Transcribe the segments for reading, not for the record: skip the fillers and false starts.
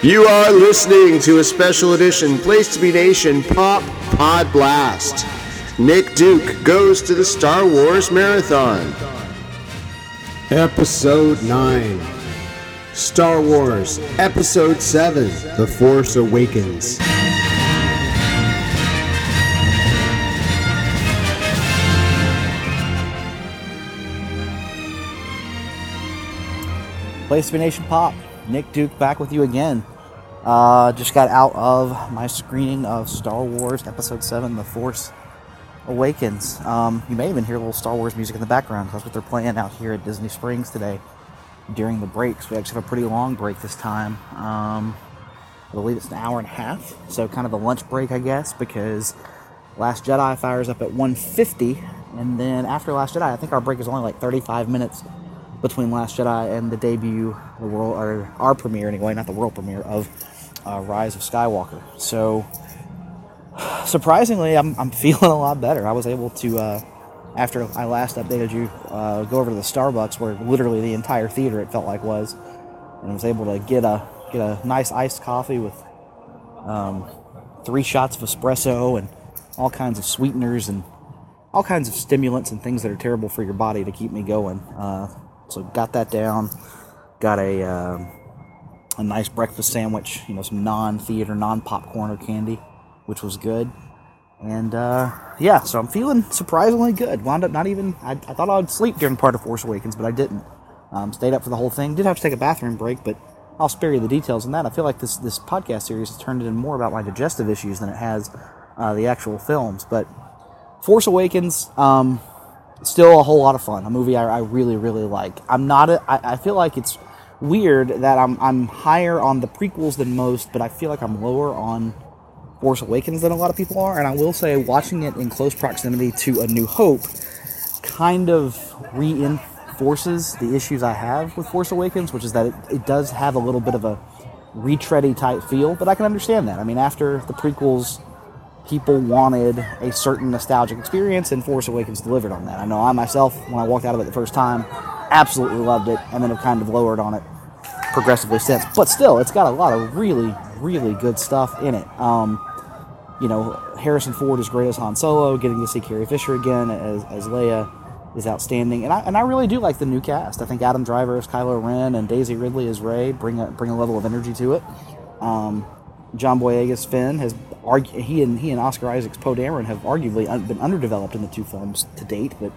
You are listening to a special edition Place to Be Nation Pop Pod Blast. Nick Duke goes to the Star Wars Marathon. Episode 9. Star Wars Episode 7, The Force Awakens. Place to Be Nation Pop. Nick Duke back with you again. Just got out of my screening of Star Wars Episode 7, The Force Awakens. You may even hear a little Star Wars music in the background. That's what they're playing out here at Disney Springs today during the breaks. We actually have a pretty long break this time. I believe it's an hour and a half, so kind of a lunch break, I guess, because Last Jedi fires up at 1:50, and then after Last Jedi, I think our break is only like 35 minutes between Last Jedi and the debut, the world, or our premiere anyway, not the world premiere, of Rise of Skywalker. So, surprisingly, I'm feeling a lot better. I was able to, after I last updated you, go over to the Starbucks where literally the entire theater, it felt like, was, and I was able to get a nice iced coffee with 3 shots of espresso and all kinds of sweeteners and all kinds of stimulants and things that are terrible for your body to keep me going. So got that down, got a nice breakfast sandwich, some non-theater, non-popcorn or candy, which was good. And so I'm feeling surprisingly good. Wound up not even, I thought I would sleep during part of Force Awakens, but I didn't. Stayed up for the whole thing. Did have to take a bathroom break, but I'll spare you the details on that. I feel like this podcast series has turned into more about my digestive issues than it has the actual films. But Force Awakens, still a whole lot of fun. A movie I really, really like. I feel like it's weird that I'm higher on the prequels than most, but I feel like I'm lower on Force Awakens than a lot of people are. And I will say, watching it in close proximity to A New Hope kind of reinforces the issues I have with Force Awakens, which is that it does have a little bit of a retready type feel, but I can understand that. I mean, after the prequels, people wanted a certain nostalgic experience, and Force Awakens delivered on that. I know I myself, when I walked out of it the first time, absolutely loved it, and then have kind of lowered on it progressively since. But still, it's got a lot of really, really good stuff in it. Harrison Ford is great as Han Solo. Getting to see Carrie Fisher again as Leia is outstanding, and I really do like the new cast. I think Adam Driver as Kylo Ren and Daisy Ridley as Rey bring a level of energy to it. John Boyega's Finn has he and Oscar Isaac's Poe Dameron have arguably been underdeveloped in the 2 films to date, but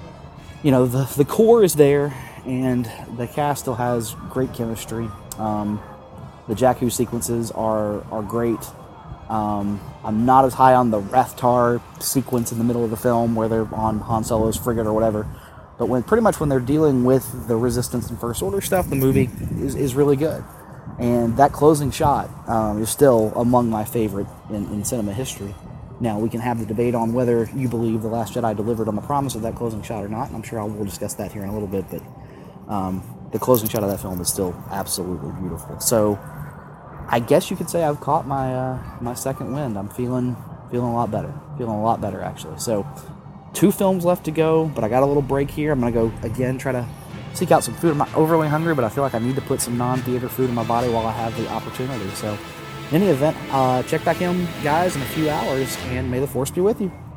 the core is there, and the cast still has great chemistry. The Jakku sequences are great. I'm not as high on the Rathtar sequence in the middle of the film where they're on Han Solo's frigate or whatever, but when they're dealing with the Resistance and First Order stuff, the movie is really good. And that closing shot is still among my favorite in cinema history. Now, we can have the debate on whether you believe The Last Jedi delivered on the promise of that closing shot or not, and I'm sure we'll discuss that here in a little bit, but the closing shot of that film is still absolutely beautiful. So, I guess you could say I've caught my second wind. I'm feeling a lot better. Feeling a lot better, actually. So, 2 films left to go, but I got a little break here. I'm going to go, again, try to seek out some food. I'm not overly hungry, but I feel like I need to put some non-theater food in my body while I have the opportunity. So, in any event, check back in, guys, in a few hours, and may the Force be with you.